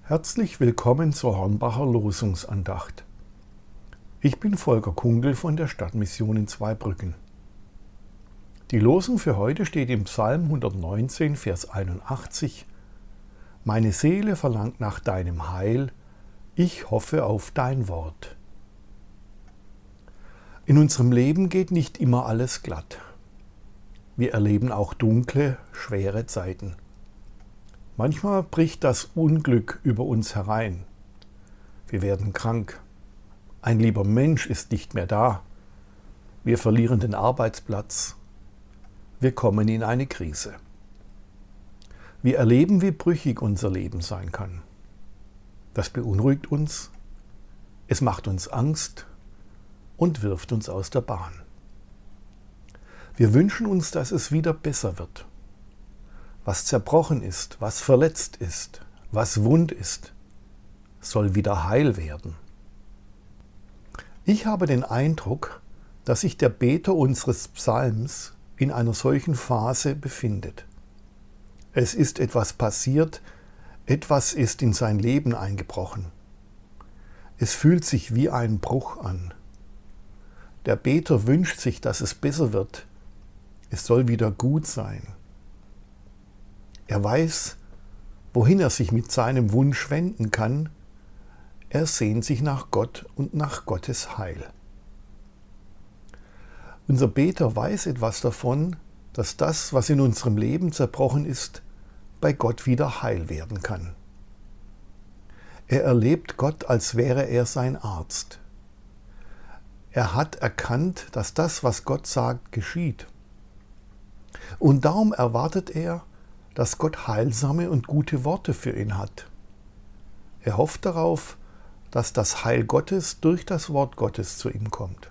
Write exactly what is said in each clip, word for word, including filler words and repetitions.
Herzlich willkommen zur Hornbacher Losungsandacht. Ich bin Volker Kungel von der Stadtmission in Zweibrücken. Die Losung für heute steht im Psalm hundertneunzehn, Vers einundachtzig. Meine Seele verlangt nach deinem Heil, ich hoffe auf dein Wort. In unserem Leben geht nicht immer alles glatt. Wir erleben auch dunkle, schwere Zeiten. Manchmal bricht das Unglück über uns herein. Wir werden krank. Ein lieber Mensch ist nicht mehr da. Wir verlieren den Arbeitsplatz. Wir kommen in eine Krise. Wir erleben, wie brüchig unser Leben sein kann. Das beunruhigt uns, es macht uns Angst und wirft uns aus der Bahn. Wir wünschen uns, dass es wieder besser wird. Was zerbrochen ist, was verletzt ist, was wund ist, soll wieder heil werden. Ich habe den Eindruck, dass sich der Beter unseres Psalms in einer solchen Phase befindet. Es ist etwas passiert, etwas ist in sein Leben eingebrochen. Es fühlt sich wie ein Bruch an. Der Beter wünscht sich, dass es besser wird. Es soll wieder gut sein. Er weiß, wohin er sich mit seinem Wunsch wenden kann. Er sehnt sich nach Gott und nach Gottes Heil. Unser Beter weiß etwas davon, dass das, was in unserem Leben zerbrochen ist, bei Gott wieder heil werden kann. Er erlebt Gott, als wäre er sein Arzt. Er hat erkannt, dass das, was Gott sagt, geschieht. Und darum erwartet er, dass Gott heilsame und gute Worte für ihn hat. Er hofft darauf, dass das Heil Gottes durch das Wort Gottes zu ihm kommt.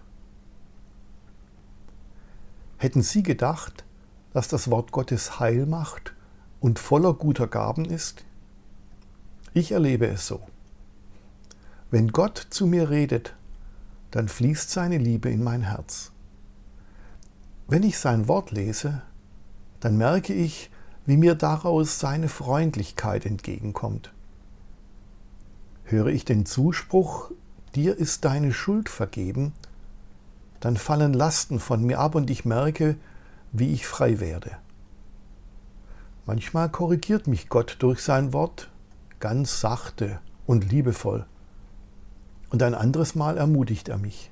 Hätten Sie gedacht, dass das Wort Gottes Heil macht und voller guter Gaben ist? Ich erlebe es so. Wenn Gott zu mir redet, dann fließt seine Liebe in mein Herz. Wenn ich sein Wort lese, dann merke ich, wie mir daraus seine Freundlichkeit entgegenkommt. Höre ich den Zuspruch, dir ist deine Schuld vergeben, dann fallen Lasten von mir ab und ich merke, wie ich frei werde. Manchmal korrigiert mich Gott durch sein Wort, ganz sachte und liebevoll. Und ein anderes Mal ermutigt er mich.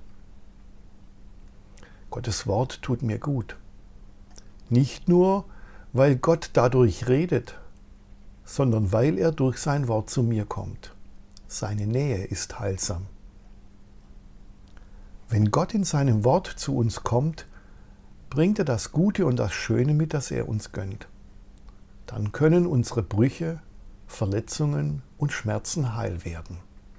Gottes Wort tut mir gut. Nicht nur, weil Gott dadurch redet, sondern weil er durch sein Wort zu mir kommt. Seine Nähe ist heilsam. Wenn Gott in seinem Wort zu uns kommt, bringt er das Gute und das Schöne mit, das er uns gönnt. Dann können unsere Brüche, Verletzungen und Schmerzen heil werden.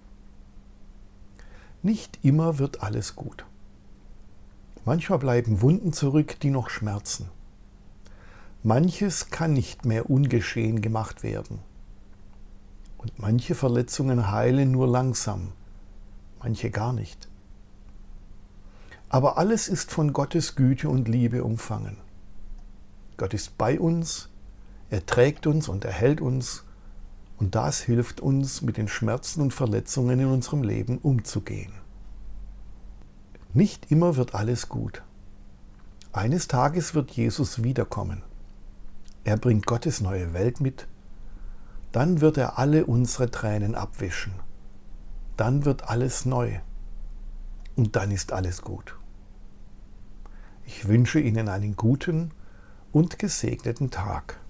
Nicht immer wird alles gut. Manchmal bleiben Wunden zurück, die noch schmerzen. Manches kann nicht mehr ungeschehen gemacht werden. Und manche Verletzungen heilen nur langsam, manche gar nicht. Aber alles ist von Gottes Güte und Liebe umfangen. Gott ist bei uns, er trägt uns und erhält uns und das hilft uns, mit den Schmerzen und Verletzungen in unserem Leben umzugehen. Nicht immer wird alles gut. Eines Tages wird Jesus wiederkommen. Er bringt Gottes neue Welt mit. Dann wird er alle unsere Tränen abwischen. Dann wird alles neu. Und dann ist alles gut. Ich wünsche Ihnen einen guten und gesegneten Tag.